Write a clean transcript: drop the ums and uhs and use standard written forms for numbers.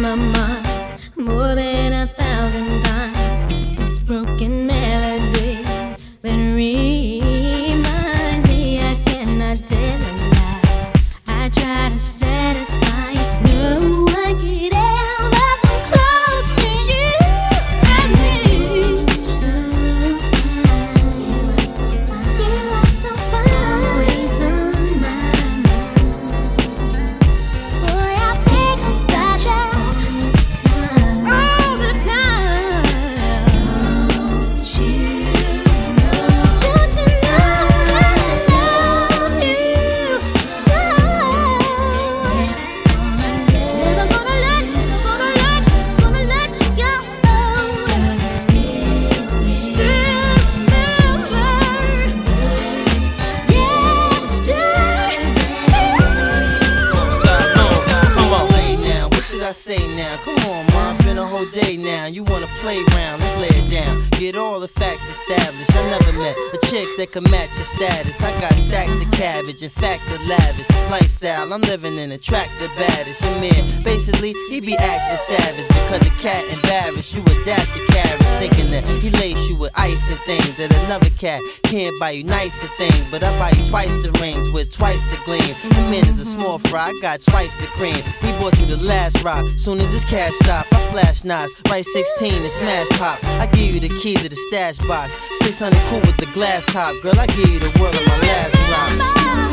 my mind more than 1,000 times. This broken melody that reminds me I cannot tell a lie. I try to satisfy it. No one could ever come close to you. I knew so fine. You are so fine. You are so fine. Always on my mind. Boy, I think about you all the time. Don't you know? Don't you know that I love you so? Never gonna let you go. 'Cause I still remember yesterday. Come on, lay now. What should I say now? Come on, mom. Been a whole day now. You wanna play round? Let's lay it down. Get all the facts established. I never met a chick that can match your status. I got stacks of cabbage, in fact, the lavish lifestyle. I'm living in a track the baddest. Your man, basically, he be acting savage because the cat embarrassed. You adapt the carriage, thinking that he lace you with ice and things that another cat can't buy you nicer things. But I buy you twice the rings with twice the gleam. The man is a small fry, I got twice the cream. He bought you the last rock. Soon as his cash stop, I flash knives, right 16 and smash pop. I give you the key to the stash box. 600 cool with the glass top. Girl, I give you the world of my last rock.